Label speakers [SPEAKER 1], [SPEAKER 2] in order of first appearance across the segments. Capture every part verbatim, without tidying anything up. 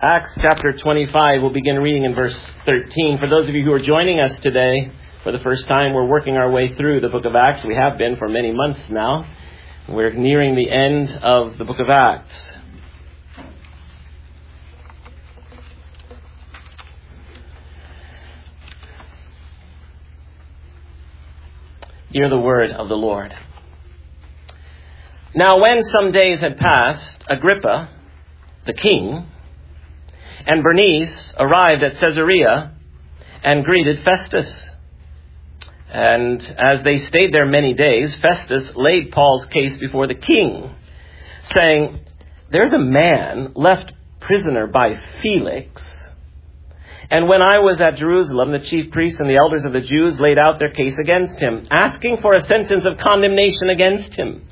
[SPEAKER 1] Acts chapter twenty-five, we'll begin reading in verse thirteen. For those of you who are joining us today for the first time, we're working our way through the book of Acts. We have been for many months now. We're nearing the end of the book of Acts. Hear the word of the Lord. Now when some days had passed, Agrippa, the king, and Bernice arrived at Caesarea and greeted Festus. And as they stayed there many days, Festus laid Paul's case before the king, saying, "There's a man left prisoner by Felix. And when I was at Jerusalem, the chief priests and the elders of the Jews laid out their case against him, asking for a sentence of condemnation against him.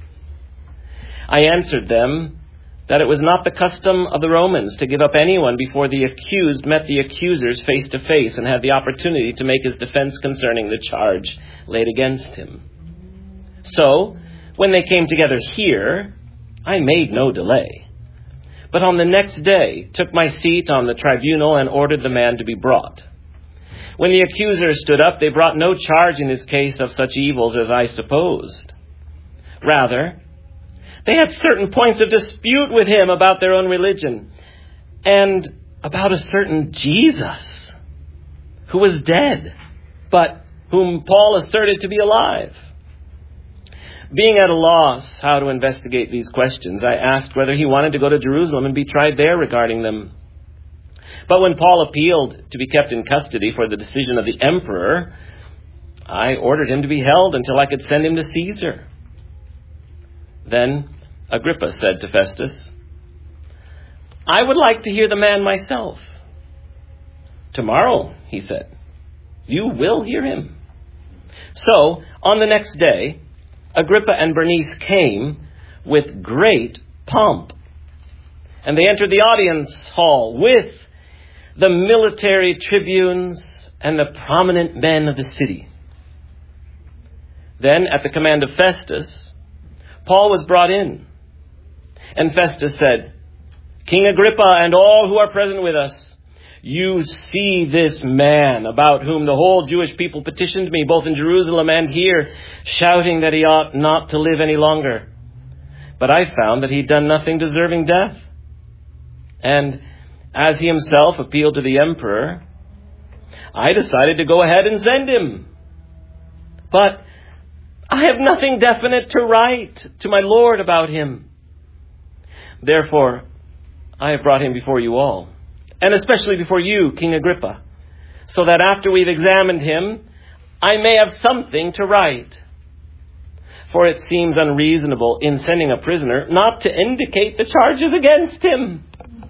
[SPEAKER 1] I answered them that it was not the custom of the Romans to give up anyone before the accused met the accusers face to face and had the opportunity to make his defense concerning the charge laid against him. So, when they came together here, I made no delay, but on the next day took my seat on the tribunal and ordered the man to be brought. When the accusers stood up, they brought no charge in his case of such evils as I supposed. Rather, they had certain points of dispute with him about their own religion and about a certain Jesus who was dead, but whom Paul asserted to be alive. Being at a loss how to investigate these questions, I asked whether he wanted to go to Jerusalem and be tried there regarding them. But when Paul appealed to be kept in custody for the decision of the emperor, I ordered him to be held until I could send him to Caesar." Then Agrippa said to Festus, "I would like to hear the man myself." "Tomorrow," he said, "you will hear him." So, on the next day, Agrippa and Bernice came with great pomp, and they entered the audience hall with the military tribunes and the prominent men of the city. Then, at the command of Festus, Paul was brought in. And Festus said, "King Agrippa and all who are present with us, you see this man about whom the whole Jewish people petitioned me, both in Jerusalem and here, shouting that he ought not to live any longer. But I found that he'd done nothing deserving death. And as he himself appealed to the emperor, I decided to go ahead and send him. But I have nothing definite to write to my Lord about him. Therefore, I have brought him before you all, and especially before you, King Agrippa, so that after we've examined him, I may have something to write. For it seems unreasonable in sending a prisoner not to indicate the charges against him."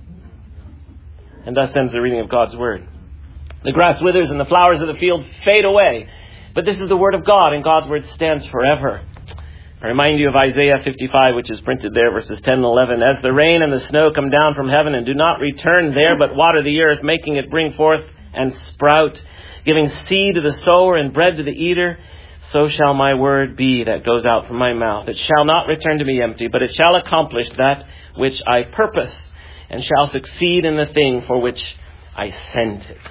[SPEAKER 1] And thus ends the reading of God's word. The grass withers and the flowers of the field fade away, but this is the word of God, and God's word stands forever. I remind you of Isaiah fifty-five, which is printed there, verses ten and eleven. "As the rain and the snow come down from heaven and do not return there, but water the earth, making it bring forth and sprout, giving seed to the sower and bread to the eater, so shall my word be that goes out from my mouth. It shall not return to me empty, but it shall accomplish that which I purpose, and shall succeed in the thing for which I sent it."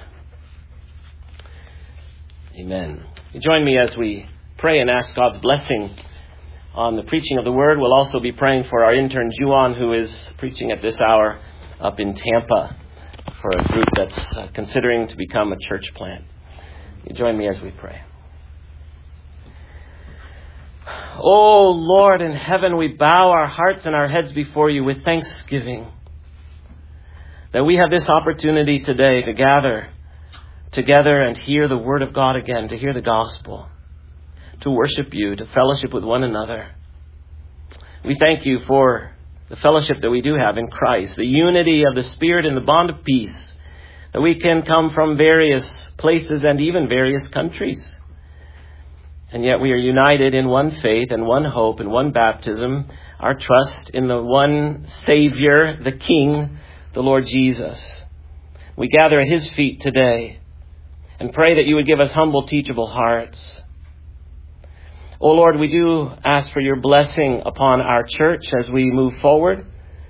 [SPEAKER 1] Amen. You join me as we pray and ask God's blessing on the preaching of the word. We'll also be praying for our intern, Juan, who is preaching at this hour up in Tampa for a group that's uh, considering to become a church plant. You join me as we pray. Oh, Lord in heaven, we bow our hearts and our heads before you with thanksgiving that we have this opportunity today to gather together and hear the word of God again, to hear the gospel, to worship you, to fellowship with one another. We thank you for the fellowship that we do have in Christ, the unity of the Spirit and the bond of peace, that we can come from various places and even various countries. And yet we are united in one faith and one hope and one baptism, our trust in the one Savior, the King, the Lord Jesus. We gather at his feet today and pray that you would give us humble, teachable hearts. Oh Lord, we do ask for your blessing upon our church as we move forward.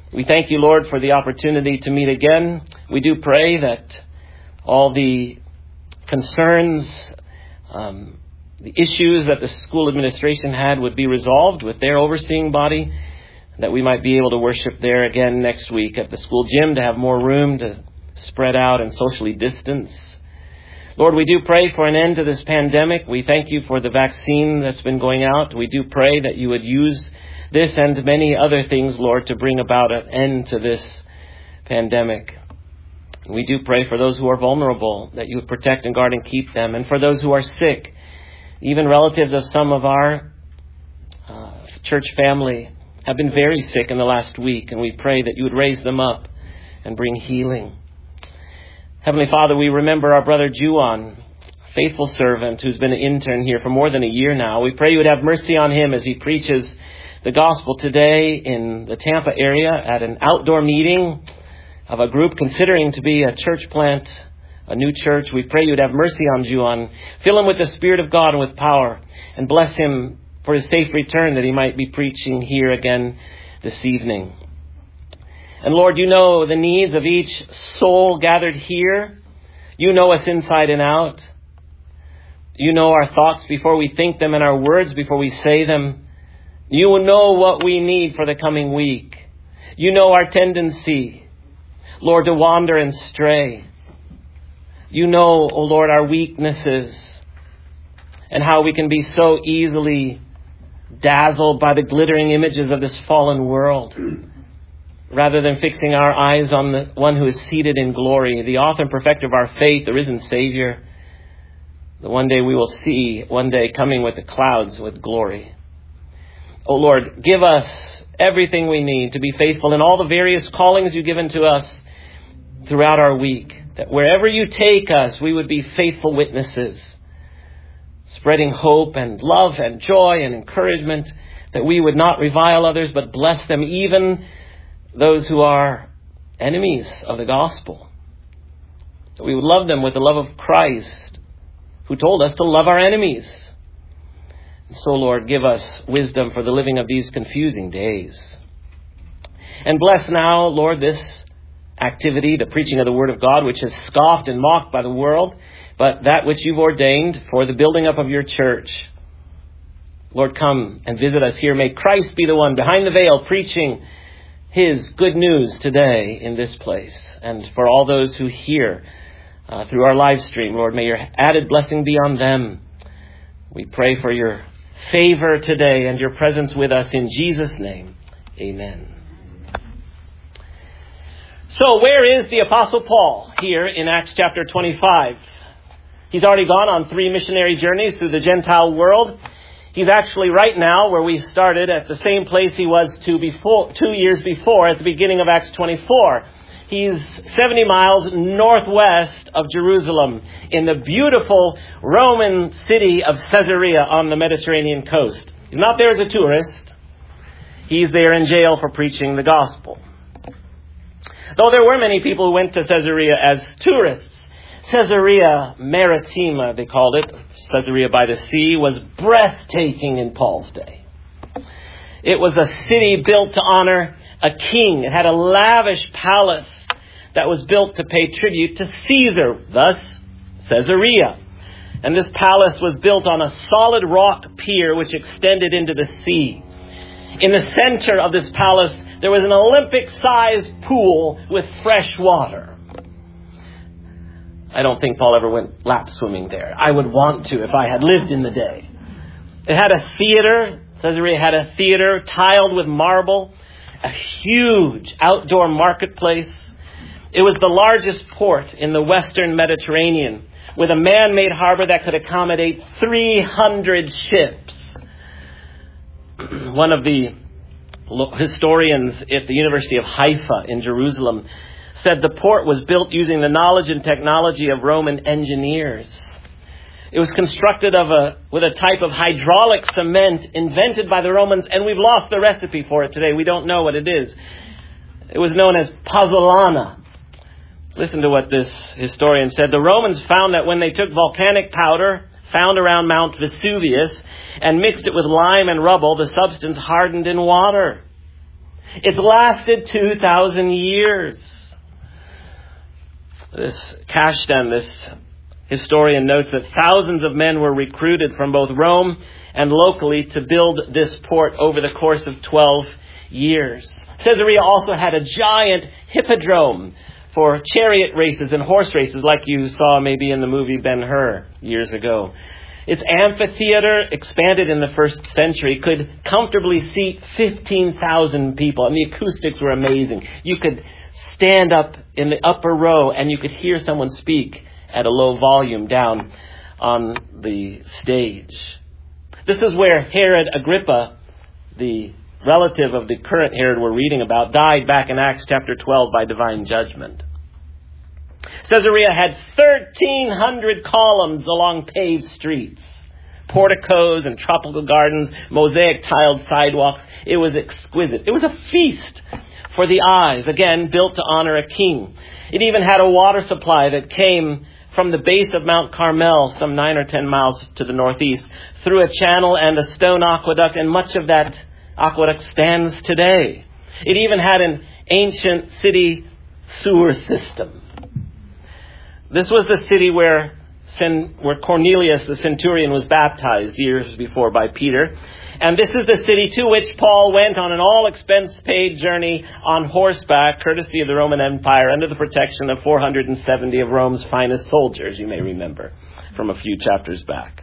[SPEAKER 1] We thank you, Lord, for the opportunity to meet again. We do pray that all the concerns, um, the issues that the school administration had would be resolved with their overseeing body, that we might be able to worship there again next week at the school gym to have more room to spread out and socially distance. Lord, we do pray for an end to this pandemic. We thank you for the vaccine that's been going out. We do pray that you would use this and many other things, Lord, to bring about an end to this pandemic. We do pray for those who are vulnerable, that you would protect and guard and keep them. And for those who are sick, even relatives of some of our uh, church family have been very sick in the last week. And we pray that you would raise them up and bring healing. Heavenly Father, we remember our brother Juan, faithful servant who's been an intern here for more than a year now. We pray you would have mercy on him as he preaches the gospel today in the Tampa area at an outdoor meeting of a group considering to be a church plant, a new church. We pray you would have mercy on Juan. Fill him with the Spirit of God and with power, and bless him for his safe return, that he might be preaching here again this evening. And Lord, you know the needs of each soul gathered here. You know us inside and out. You know our thoughts before we think them and our words before we say them. You know what we need for the coming week. You know our tendency, Lord, to wander and stray. You know, O Lord, our weaknesses and how we can be so easily dazzled by the glittering images of this fallen world, rather than fixing our eyes on the one who is seated in glory, the author and perfecter of our faith, the risen Savior, the one day we will see, one day coming with the clouds with glory. O Lord, give us everything we need to be faithful in all the various callings you've given to us throughout our week, that wherever you take us, we would be faithful witnesses, spreading hope and love and joy and encouragement, that we would not revile others, but bless them, even those who are enemies of the gospel. That we would love them with the love of Christ, who told us to love our enemies. So, Lord, give us wisdom for the living of these confusing days. And bless now, Lord, this activity, the preaching of the Word of God, which is scoffed and mocked by the world, but that which you've ordained for the building up of your church. Lord, come and visit us here. May Christ be the one behind the veil preaching his good news today in this place. And for all those who hear uh, through our live stream, Lord, may your added blessing be on them. We pray for your favor today and your presence with us in Jesus' name. Amen. So where is the Apostle Paul here in Acts chapter twenty-five? He's already gone on three missionary journeys through the Gentile world. He's actually right now where we started, at the same place he was two, before, two years before at the beginning of Acts twenty-four. He's seventy miles northwest of Jerusalem in the beautiful Roman city of Caesarea on the Mediterranean coast. He's not there as a tourist. He's there in jail for preaching the gospel. Though there were many people who went to Caesarea as tourists. Caesarea Maritima, they called it, Caesarea by the sea, was breathtaking in Paul's day. It was a city built to honor a king. It had a lavish palace that was built to pay tribute to Caesar, thus Caesarea. And this palace was built on a solid rock pier which extended into the sea. In the center of this palace, there was an Olympic-sized pool with fresh water. I don't think Paul ever went lap swimming there. I would want to if I had lived in the day. It had a theater. Caesarea had a theater tiled with marble, a huge outdoor marketplace. It was the largest port in the Western Mediterranean, with a man-made harbor that could accommodate three hundred ships. One of the historians at the University of Haifa in Jerusalem said the port was built using the knowledge and technology of Roman engineers. It was constructed of a with a type of hydraulic cement invented by the Romans, and we've lost the recipe for it today. We don't know what it is. It was known as pozzolana. Listen to what this historian said. The Romans found that when they took volcanic powder found around Mount Vesuvius and mixed it with lime and rubble, the substance hardened in water. It's lasted two thousand years. This Cashdan, this historian, notes that thousands of men were recruited from both Rome and locally to build this port over the course of twelve years. Caesarea also had a giant hippodrome for chariot races and horse races like you saw maybe in the movie Ben-Hur years ago. Its amphitheater, expanded in the first century, could comfortably seat fifteen thousand people. And the acoustics were amazing. You could stand up in the upper row and you could hear someone speak at a low volume down on the stage. This is where Herod Agrippa, the relative of the current Herod we're reading about, died back in Acts chapter twelve by divine judgment. Caesarea had thirteen hundred columns along paved streets, porticos and tropical gardens, mosaic tiled sidewalks. It was exquisite. It was a feast for the eyes, again, built to honor a king. It even had a water supply that came from the base of Mount Carmel, some nine or ten miles to the northeast, through a channel and a stone aqueduct, and much of that aqueduct stands today. It even had an ancient city sewer system. This was the city where, where Cornelius the centurion was baptized years before by Peter. And this is the city to which Paul went on an all-expense-paid journey on horseback, courtesy of the Roman Empire, under the protection of four hundred seventy of Rome's finest soldiers, you may remember, from a few chapters back.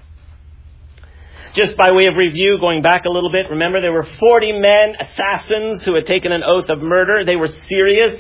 [SPEAKER 1] Just by way of review, going back a little bit, remember there were forty men, assassins, who had taken an oath of murder. They were serious.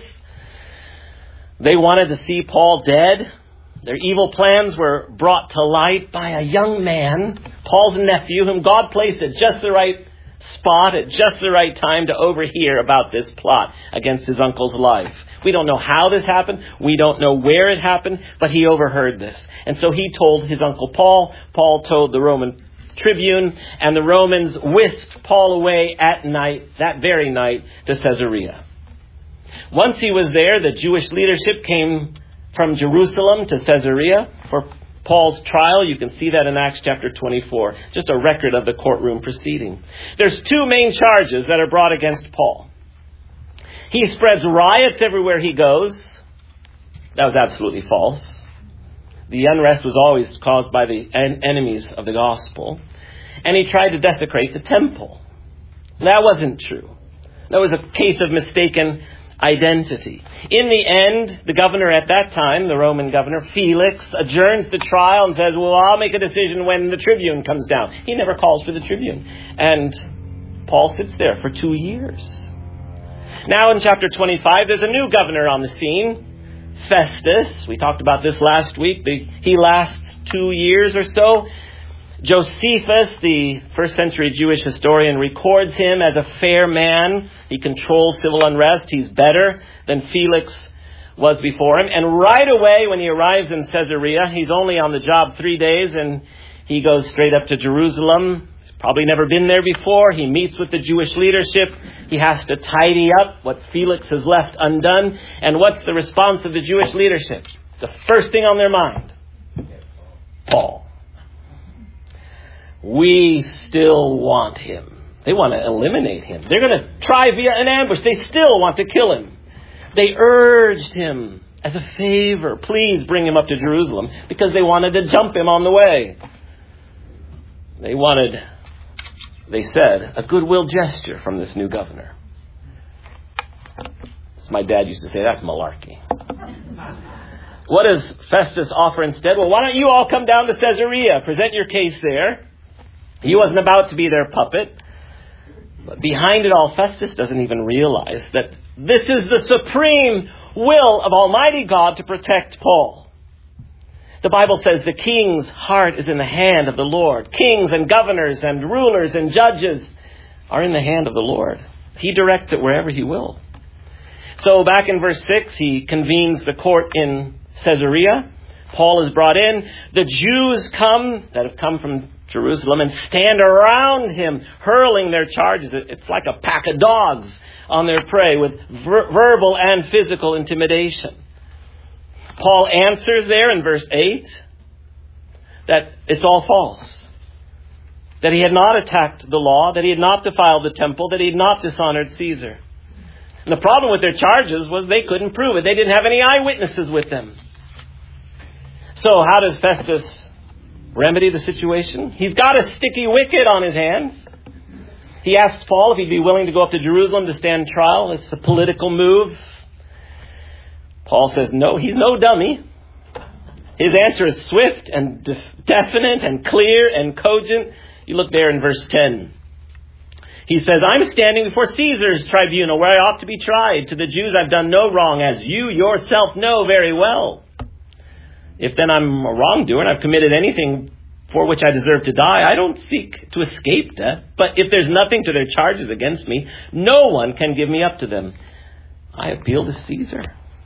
[SPEAKER 1] They wanted to see Paul dead. Their evil plans were brought to light by a young man, Paul's nephew, whom God placed at just the right spot, at just the right time to overhear about this plot against his uncle's life. We don't know how this happened. We don't know where it happened, but he overheard this. And so he told his uncle Paul. Paul told the Roman tribune, and the Romans whisked Paul away at night, that very night, to Caesarea. Once he was there, the Jewish leadership came from Jerusalem to Caesarea for Paul's trial. You can see that in Acts chapter twenty-four. Just a record of the courtroom proceeding. There's two main charges that are brought against Paul. He spreads riots everywhere he goes. That was absolutely false. The unrest was always caused by the en- enemies of the gospel. And he tried to desecrate the temple. That wasn't true. That was a case of mistaken identity. In the end, the governor at that time, the Roman governor, Felix, adjourns the trial and says, well, I'll make a decision when the tribune comes down. He never calls for the tribune. And Paul sits there for two years. Now in chapter twenty-five, there's a new governor on the scene, Festus. We talked about this last week. He lasts two years or so. Josephus, the first century Jewish historian, records him as a fair man. He controls civil unrest. He's better than Felix was before him. And right away when he arrives in Caesarea, he's only on the job three days and he goes straight up to Jerusalem. He's probably never been there before. He meets with the Jewish leadership. He has to tidy up what Felix has left undone. And what's the response of the Jewish leadership? The first thing on their mind: Paul. We still want him. They want to eliminate him. They're going to try via an ambush. They still want to kill him. They urged him as a favor, please bring him up to Jerusalem, because they wanted to jump him on the way. They wanted, they said, a goodwill gesture from this new governor. As my dad used to say, that's malarkey. What does Festus offer instead? Well, why don't you all come down to Caesarea, present your case there. He wasn't about to be their puppet. But behind it all, Festus doesn't even realize that this is the supreme will of Almighty God to protect Paul. The Bible says the king's heart is in the hand of the Lord. Kings and governors and rulers and judges are in the hand of the Lord. He directs it wherever he will. So back in verse six, he convenes the court in Caesarea. Paul is brought in. The Jews come, that have come from Jerusalem, and stand around him, hurling their charges. It's like a pack of dogs on their prey with ver- verbal and physical intimidation. Paul answers there in verse eight that it's all false. That he had not attacked the law, that he had not defiled the temple, that he had not dishonored Caesar. And the problem with their charges was they couldn't prove it. They didn't have any eyewitnesses with them. So how does Festus remedy the situation? He's got a sticky wicket on his hands. He asks Paul if he'd be willing to go up to Jerusalem to stand trial. It's a political move. Paul says no, he's no dummy. His answer is swift and def- definite and clear and cogent. You look there in verse ten. He says, I'm standing before Caesar's tribunal where I ought to be tried. To the Jews I've done no wrong, as you yourself know very well. If then I'm a wrongdoer and I've committed anything for which I deserve to die, I don't seek to escape death. But if there's nothing to their charges against me, no one can give me up to them. I appeal to Caesar.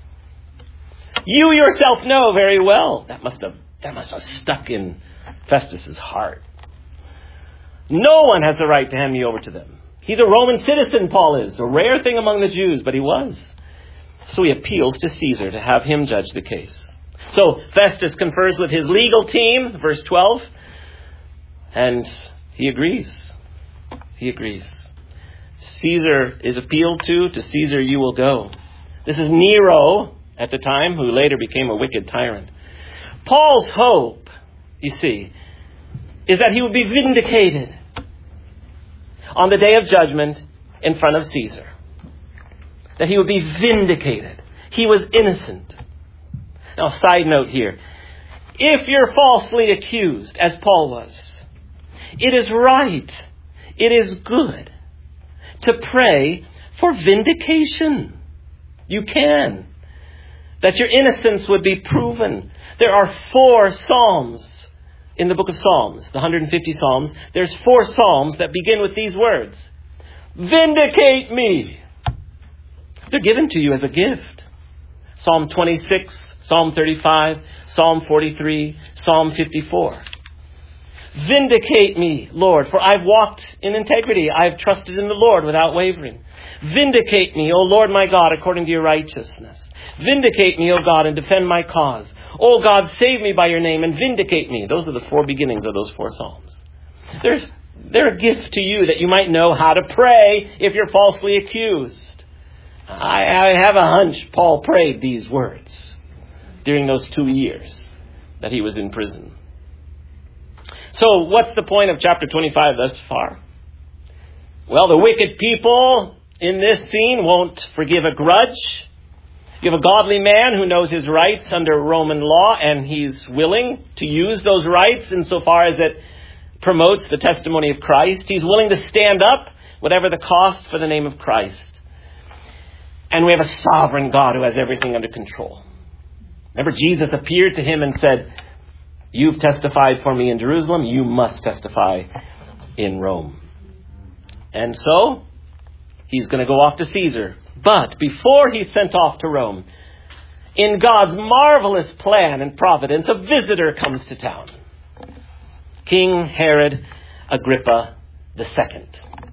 [SPEAKER 1] You yourself know very well. That must have, that must have stuck in Festus's heart. No one has the right to hand me over to them. He's a Roman citizen, Paul is. A rare thing among the Jews, but he was. So he appeals to Caesar to have him judge the case. So Festus confers with his legal team, verse twelve, and he agrees. He agrees. Caesar is appealed to. To Caesar you will go. This is Nero at the time, who later became a wicked tyrant. Paul's hope, you see, is that he would be vindicated on the day of judgment in front of Caesar. That he would be vindicated. He was innocent. Now, side note here. If you're falsely accused, as Paul was, it is right, it is good to pray for vindication. You can. That your innocence would be proven. There are four Psalms in the book of Psalms, the one hundred fifty Psalms. There's four Psalms that begin with these words. Vindicate me. They're given to you as a gift. Psalm twenty-six, Psalm thirty-five, Psalm forty-three, Psalm fifty-four. Vindicate me, Lord, for I've walked in integrity. I've trusted in the Lord without wavering. Vindicate me, O Lord my God, according to your righteousness. Vindicate me, O God, and defend my cause. O God, save me by your name and vindicate me. Those are the four beginnings of those four Psalms. There's, they're a gift to you that you might know how to pray if you're falsely accused. I, I have a hunch Paul prayed these words during those two years that he was in prison. So what's the point of chapter twenty-five thus far? Well, the wicked people in this scene won't forgive a grudge. You have a godly man who knows his rights under Roman law, and he's willing to use those rights insofar as it promotes the testimony of Christ. He's willing to stand up, whatever the cost, for the name of Christ. And we have a sovereign God who has everything under control. Remember, Jesus appeared to him and said, you've testified for me in Jerusalem, you must testify in Rome. And so, he's going to go off to Caesar. But before he's sent off to Rome, in God's marvelous plan and providence, a visitor comes to town. King Herod Agrippa the Second.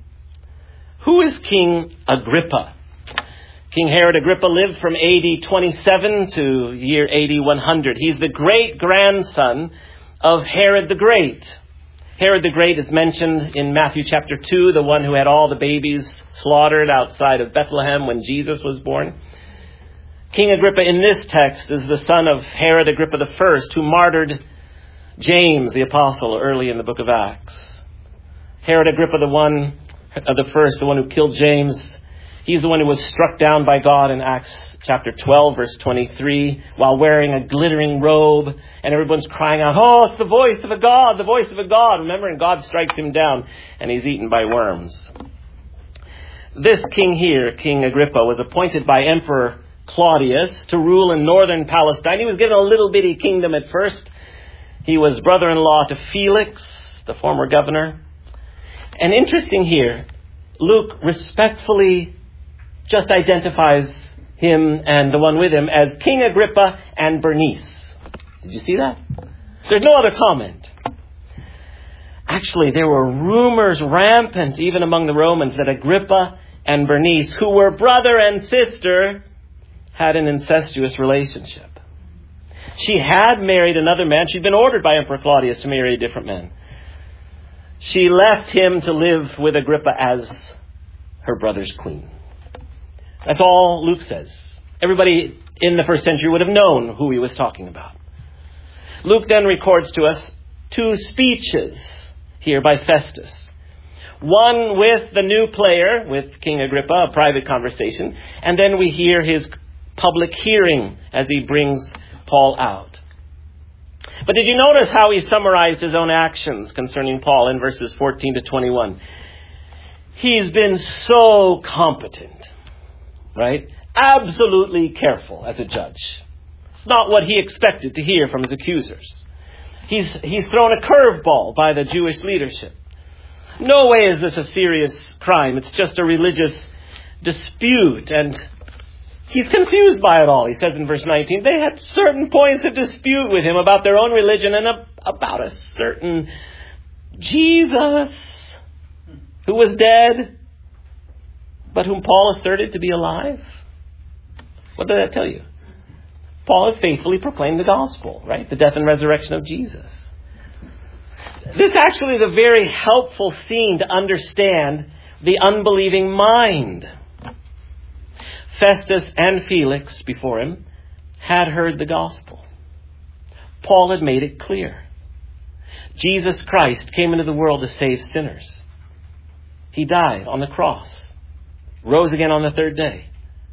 [SPEAKER 1] Who is King Agrippa? King Herod Agrippa lived from A D twenty-seven to year A D one hundred. He's the great-grandson of Herod the Great. Herod the Great is mentioned in Matthew chapter two, the one who had all the babies slaughtered outside of Bethlehem when Jesus was born. King Agrippa in this text is the son of Herod Agrippa the First, who martyred James the apostle early in the book of Acts. Herod Agrippa the one, uh, the first, the one who killed James, he's the one who was struck down by God in Acts chapter twelve, verse twenty-three, while wearing a glittering robe, and everyone's crying out, oh, it's the voice of a God, the voice of a God. Remember, and God strikes him down, and he's eaten by worms. This king here, King Agrippa, was appointed by Emperor Claudius to rule in northern Palestine. He was given a little bitty kingdom at first. He was brother-in-law to Felix, the former governor. And interesting here, Luke respectfully just identifies him and the one with him as King Agrippa and Bernice. Did you see that? There's no other comment. Actually, there were rumors rampant even among the Romans that Agrippa and Bernice, who were brother and sister, had an incestuous relationship. She had married another man. She'd been ordered by Emperor Claudius to marry a different man. She left him to live with Agrippa as her brother's queen. That's all Luke says. Everybody in the first century would have known who he was talking about. Luke then records to us two speeches here by Festus. One with the new player, with King Agrippa, a private conversation. And then we hear his public hearing as he brings Paul out. But did you notice how he summarized his own actions concerning Paul in verses fourteen to twenty-one? He's been so competent, right? Absolutely careful as a judge. It's not what he expected to hear from his accusers. He's, he's thrown a curveball by the Jewish leadership. No way is this a serious crime. It's just a religious dispute. And he's confused by it all. He says in verse nineteen, they had certain points of dispute with him about their own religion and about a certain Jesus who was dead, but whom Paul asserted to be alive. What did that tell you? Paul has faithfully proclaimed the gospel, right? The death and resurrection of Jesus. This actually is a very helpful scene to understand the unbelieving mind. Festus and Felix before him had heard the gospel. Paul had made it clear. Jesus Christ came into the world to save sinners. He died on the cross, rose again on the third day.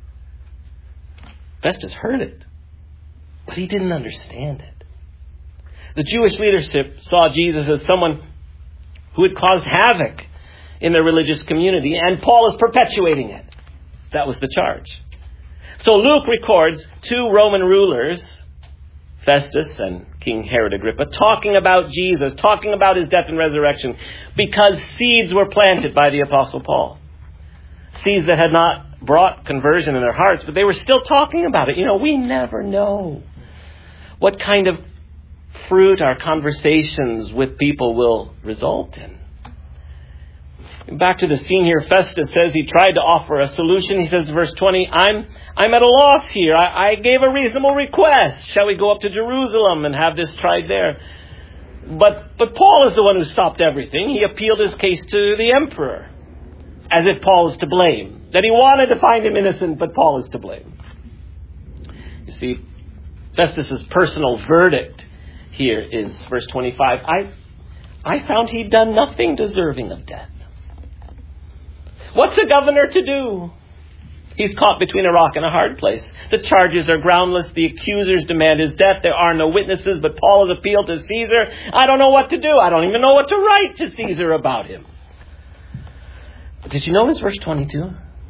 [SPEAKER 1] Festus heard it, but he didn't understand it. The Jewish leadership saw Jesus as someone who had caused havoc in the religious community, and Paul is perpetuating it. That was the charge. So Luke records two Roman rulers, Festus and King Herod Agrippa, talking about Jesus, talking about his death and resurrection, because seeds were planted by the Apostle Paul. Seeds that had not brought conversion in their hearts, but they were still talking about it. You know, we never know what kind of fruit our conversations with people will result in. Back to the scene here, Festus says he tried to offer a solution. He says, verse twenty, I'm I'm at a loss here. I, I gave a reasonable request. Shall we go up to Jerusalem and have this tried there? But but Paul is the one who stopped everything. He appealed his case to the emperor, as if Paul is to blame. That he wanted to find him innocent, but Paul is to blame. You see, Festus's personal verdict here is verse twenty-five. I I found he'd done nothing deserving of death. What's a governor to do? He's caught between a rock and a hard place. The charges are groundless. The accusers demand his death. There are no witnesses, but Paul has appealed to Caesar. I don't know what to do. I don't even know what to write to Caesar about him. But did you notice verse twenty-two?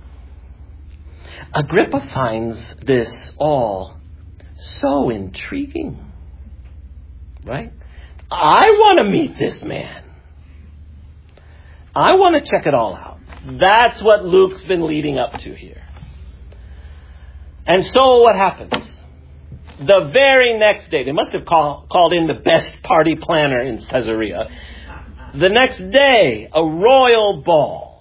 [SPEAKER 1] Agrippa finds this all so intriguing. Right? I want to meet this man. I want to check it all out. That's what Luke's been leading up to here. And so what happens? The very next day, they must have call, called in the best party planner in Caesarea. The next day, a royal ball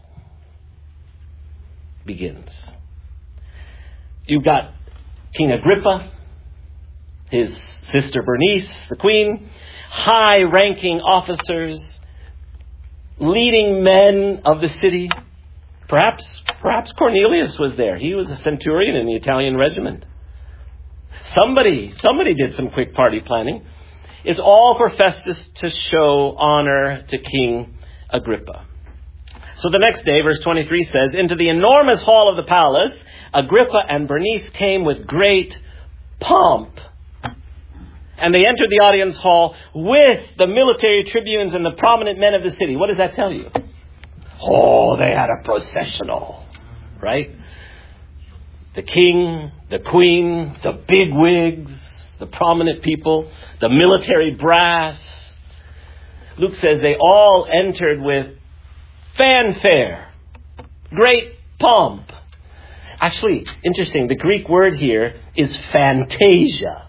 [SPEAKER 1] begins. You've got King Agrippa, his sister Bernice, the queen, high-ranking officers, leading men of the city. Perhaps, perhaps Cornelius was there. He was a centurion in the Italian regiment. Somebody, somebody did some quick party planning. It's all for Festus to show honor to King Agrippa. So the next day, verse twenty-three says, into the enormous hall of the palace, Agrippa and Bernice came with great pomp. And they entered the audience hall with the military tribunes and the prominent men of the city. What does that tell you? Oh, they had a processional, right? The king, the queen, the bigwigs, the prominent people, the military brass. Luke says they all entered with fanfare, great pomp. Actually, interesting, the Greek word here is fantasia.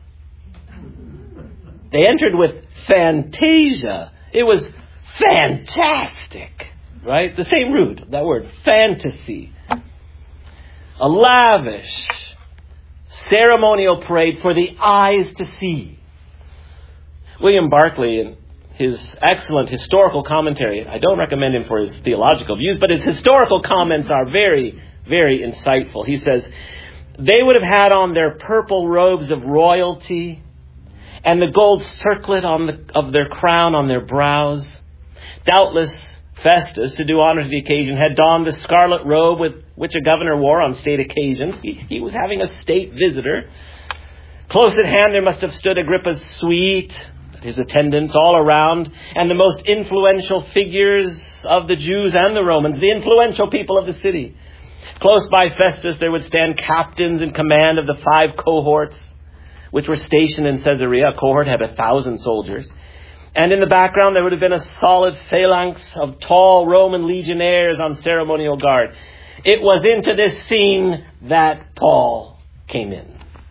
[SPEAKER 1] They entered with fantasia. It was fantastic, right? The same root, that word, fantasy. A lavish ceremonial parade for the eyes to see. William Barclay, in his excellent historical commentary, I don't recommend him for his theological views, but his historical comments are very, very insightful. He says, they would have had on their purple robes of royalty and the gold circlet on the, of their crown on their brows. Doubtless, Festus, to do honor to the occasion, had donned the scarlet robe with which a governor wore on state occasions. He, he was having a state visitor. Close at hand there must have stood Agrippa's suite, his attendants all around, and the most influential figures of the Jews and the Romans, the influential people of the city. Close by Festus there would stand captains in command of the five cohorts, which were stationed in Caesarea. A cohort had a thousand soldiers. And in the background there would have been a solid phalanx of tall Roman legionnaires on ceremonial guard. It was into this scene that Paul came in.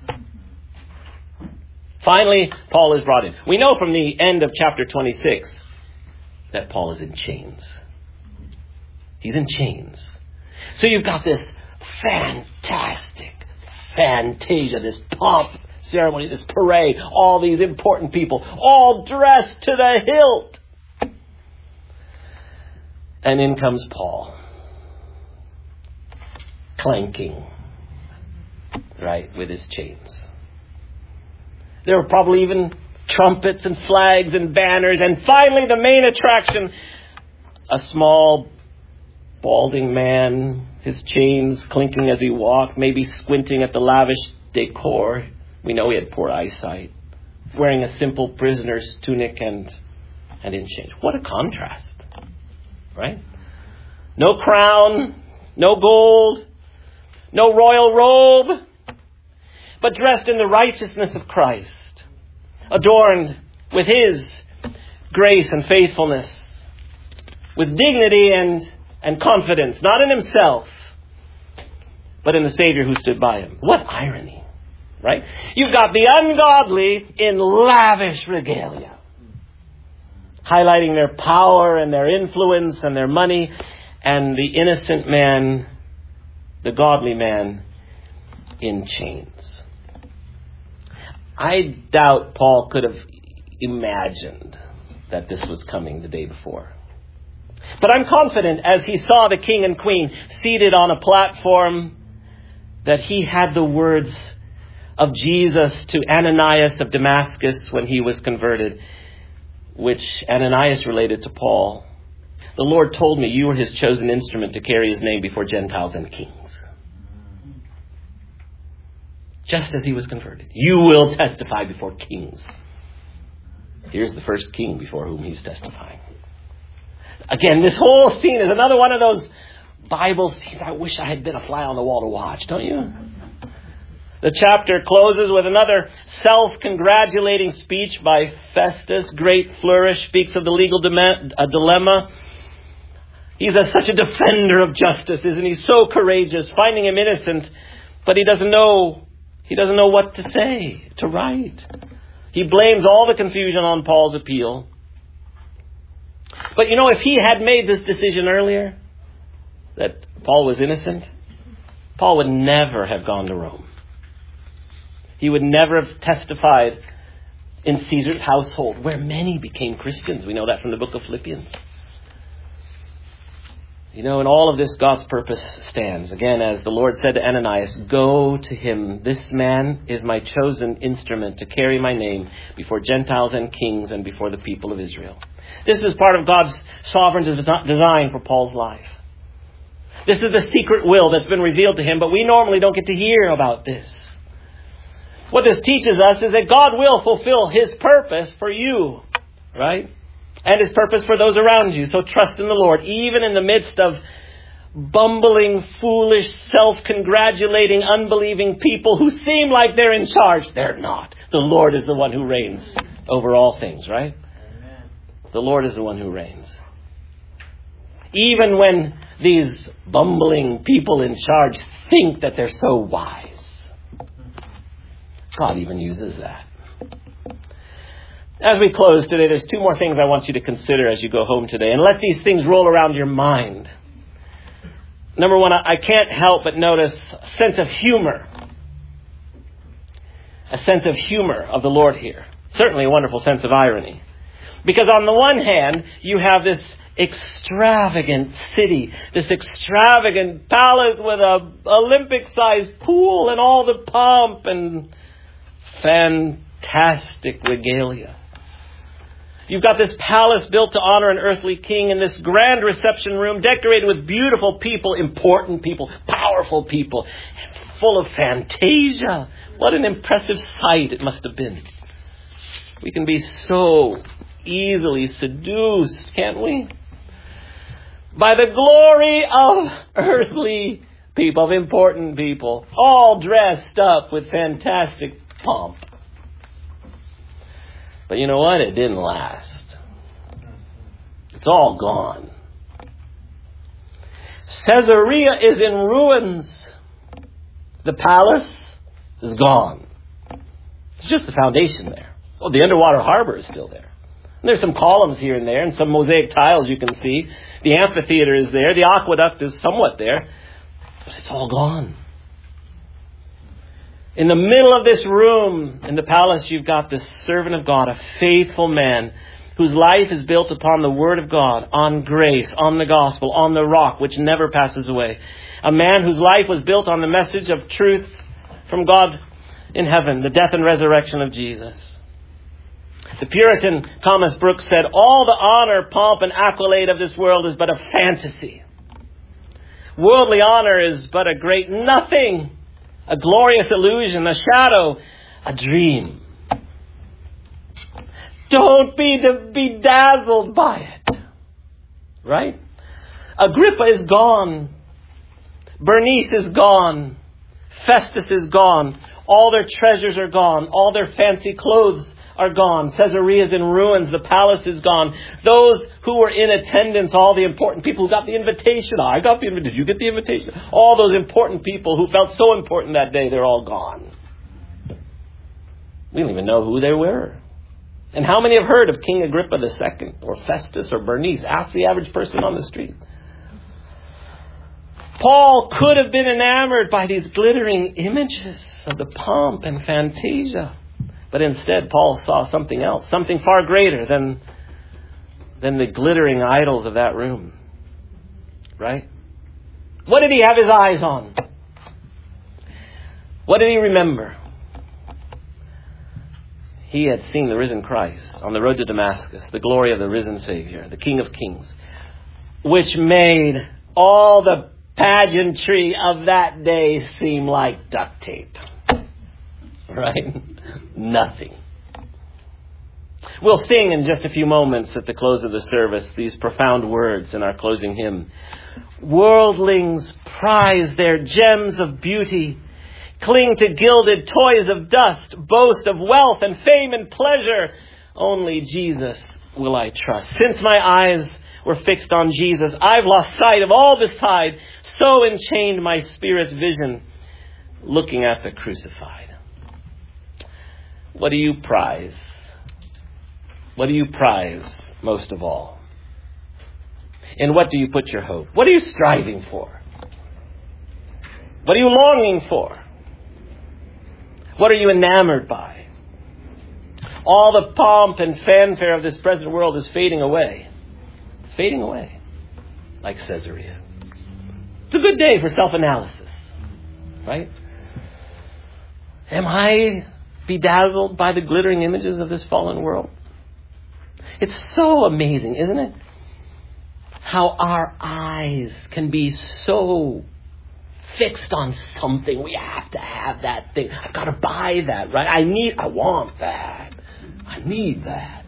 [SPEAKER 1] Finally, Paul is brought in. We know from the end of chapter twenty-six that Paul is in chains. He's in chains. So you've got this fantastic fantasia, this pomp ceremony, this parade, all these important people, all dressed to the hilt. And in comes Paul, clanking, right, with his chains. There were probably even trumpets and flags and banners. And finally, the main attraction, a small, balding man, his chains clinking as he walked, maybe squinting at the lavish decor. We know he had poor eyesight. Wearing a simple prisoner's tunic and, and in chains. What a contrast, right? No crown, no gold, no royal robe, but dressed in the righteousness of Christ, adorned with His grace and faithfulness, with dignity and, and confidence, not in himself, but in the Savior who stood by him. What irony, right? You've got the ungodly in lavish regalia, highlighting their power and their influence and their money, and the innocent man, the godly man, in chains. I doubt Paul could have imagined that this was coming the day before. But I'm confident as he saw the king and queen seated on a platform that he had the words of Jesus to Ananias of Damascus when he was converted, which Ananias related to Paul. The Lord told me you were His chosen instrument to carry His name before Gentiles and kings. Just as he was converted. You will testify before kings. Here's the first king before whom he's testifying. Again, this whole scene is another one of those Bible scenes I wish I had been a fly on the wall to watch, don't you? The chapter closes with another self-congratulating speech by Festus. Great flourish, speaks of the legal dilemma. He's a, such a defender of justice, isn't he? So courageous, finding him innocent, but he doesn't know He doesn't know what to say, to write. He blames all the confusion on Paul's appeal. But you know, if he had made this decision earlier, that Paul was innocent, Paul would never have gone to Rome. He would never have testified in Caesar's household, where many became Christians. We know that from the book of Philippians. You know, in all of this, God's purpose stands. Again, as the Lord said to Ananias, go to him. This man is my chosen instrument to carry my name before Gentiles and kings and before the people of Israel. This is part of God's sovereign design for Paul's life. This is the secret will that's been revealed to him, but we normally don't get to hear about this. What this teaches us is that God will fulfill His purpose for you, right? And His purpose for those around you. So trust in the Lord, even in the midst of bumbling, foolish, self-congratulating, unbelieving people who seem like they're in charge. They're not. The Lord is the one who reigns over all things, right? Amen. The Lord is the one who reigns. Even when these bumbling people in charge think that they're so wise, God even uses that. As we close today, there's two more things I want you to consider as you go home today. And let these things roll around your mind. Number one, I can't help but notice a sense of humor. A sense of humor of the Lord here. Certainly a wonderful sense of irony. Because on the one hand, you have this extravagant city, this extravagant palace with a Olympic-sized pool and all the pomp and fantastic regalia. You've got this palace built to honor an earthly king and this grand reception room decorated with beautiful people, important people, powerful people, full of fantasia. What an impressive sight it must have been. We can be so easily seduced, can't we? By the glory of earthly people, of important people, all dressed up with fantastic pomp. But you know what? It didn't last. It's all gone. Caesarea is in ruins. The palace is gone. It's just the foundation there. Well, the underwater harbor is still there. And there's some columns here and there and some mosaic tiles you can see. The amphitheater is there. The aqueduct is somewhat there. But it's all gone. In the middle of this room in the palace, you've got this servant of God, a faithful man whose life is built upon the Word of God, on grace, on the gospel, on the rock which never passes away. A man whose life was built on the message of truth from God in heaven, the death and resurrection of Jesus. The Puritan Thomas Brooks said, all the honor, pomp, and accolade of this world is but a fantasy. Worldly honor is but a great nothing, a glorious illusion, a shadow, a dream. Don't be bedazzled by it. Right? Agrippa is gone. Bernice is gone. Festus is gone. All their treasures are gone. All their fancy clothes are gone. Caesarea is in ruins. The palace is gone. Those who were in attendance, all the important people who got the invitation. I got the invitation. Did you get the invitation? All those important people who felt so important that day, they're all gone. We don't even know who they were. And how many have heard of King Agrippa the Second or Festus or Bernice? Ask the average person on the street. Paul could have been enamored by these glittering images of the pomp and fantasia. But instead, Paul saw something else, something far greater than, than the glittering idols of that room. Right? What did he have his eyes on? What did he remember? He had seen the risen Christ on the road to Damascus, the glory of the risen Savior, the King of Kings, which made all the pageantry of that day seem like duct tape. Right? Nothing. We'll sing in just a few moments at the close of the service these profound words in our closing hymn. Worldlings prize their gems of beauty, cling to gilded toys of dust, boast of wealth and fame and pleasure. Only Jesus will I trust. Since my eyes were fixed on Jesus, I've lost sight of all beside. So enchained my spirit's vision, looking at the crucified. What do you prize? What do you prize most of all? In what do you put your hope? What are you striving for? What are you longing for? What are you enamored by? All the pomp and fanfare of this present world is fading away. It's fading away, like Caesarea. It's a good day for self-analysis, right? Am I bedazzled by the glittering images of this fallen world? It's so amazing, isn't it? How our eyes can be so fixed on something. We have to have that thing. I've got to buy that, right? I need, I want that. I need that.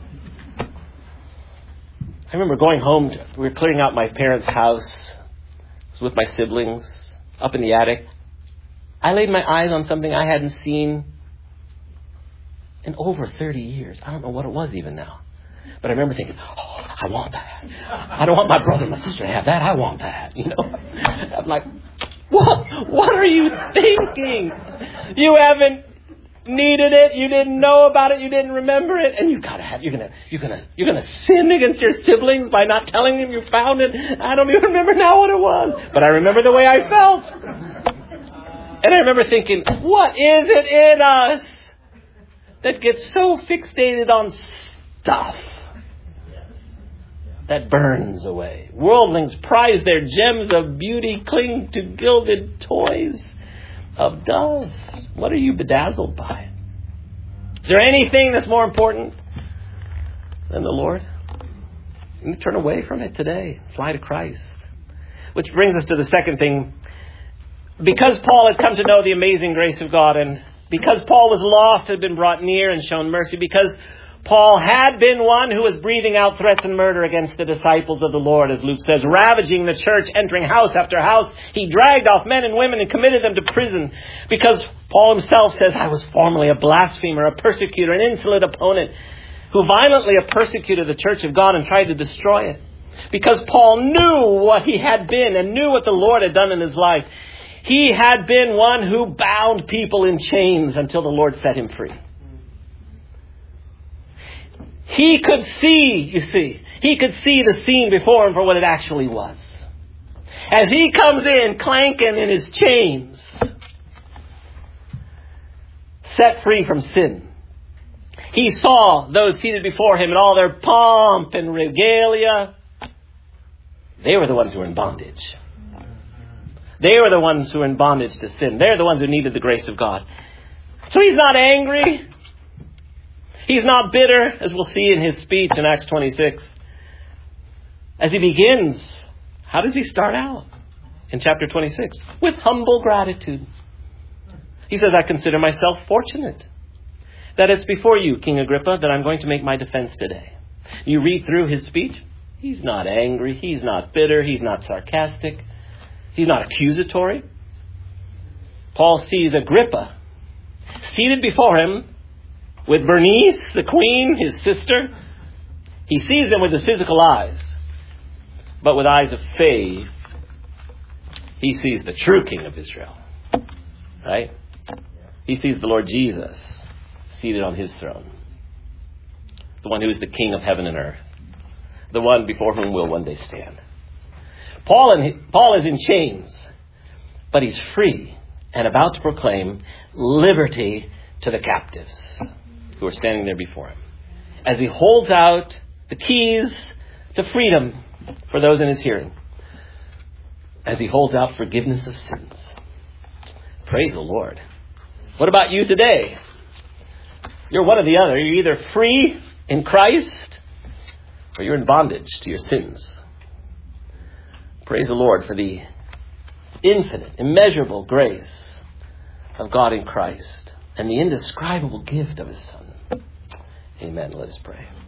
[SPEAKER 1] I remember going home, to, we were clearing out my parents' house. I was with my siblings up in the attic. I laid my eyes on something I hadn't seen in over thirty years. I don't know what it was even now. But I remember thinking, oh, I want that. I don't want my brother and my sister to have that. I want that. You know, I'm like, what? What are you thinking? You haven't needed it. You didn't know about it. You didn't remember it. And you gotta have, you're gonna, you're gonna, you're gonna sin against your siblings by not telling them you found it. I don't even remember now what it was. But I remember the way I felt. And I remember thinking, what is it in us that gets so fixated on stuff? that burns away. Worldlings prize their gems of beauty, cling to gilded toys of dust. What are you bedazzled by? Is there anything that's more important than the Lord? You need to turn away from it today. Fly to Christ. Which brings us to the second thing. Because Paul had come to know the amazing grace of God, and because Paul was lost, had been brought near and shown mercy, because Paul had been one who was breathing out threats and murder against the disciples of the Lord, as Luke says, ravaging the church, entering house after house. He dragged off men and women and committed them to prison. Because Paul himself says, I was formerly a blasphemer, a persecutor, an insolent opponent, who violently persecuted the church of God and tried to destroy it. Because Paul knew what he had been and knew what the Lord had done in his life. He had been one who bound people in chains until the Lord set him free. He could see, you see, he could see the scene before him for what it actually was. As he comes in, clanking in his chains, set free from sin, he saw those seated before him in all their pomp and regalia. They were the ones who were in bondage. They were the ones who were in bondage to sin. They're the ones who needed the grace of God. So he's not angry. He's not bitter, as we'll see in his speech in Acts twenty-six. As he begins, how does he start out? In chapter twenty-six, with humble gratitude. He says, I consider myself fortunate that it's before you, King Agrippa, that I'm going to make my defense today. You read through his speech. He's not angry. He's not bitter. He's not sarcastic. He's not accusatory. Paul sees Agrippa seated before him with Bernice, the queen, his sister. He sees them with his physical eyes. But with eyes of faith, he sees the true King of Israel. Right? He sees the Lord Jesus seated on his throne. The one who is the King of heaven and earth. The one before whom we'll one day stand. Paul, and, Paul is in chains, but he's free and about to proclaim liberty to the captives who are standing there before him, as he holds out the keys to freedom for those in his hearing, as he holds out forgiveness of sins. Praise the Lord. What about you today? You're one or the other. You're either free in Christ or you're in bondage to your sins. Praise the Lord for the infinite, immeasurable grace of God in Christ and the indescribable gift of his Son. Amen. Let us pray.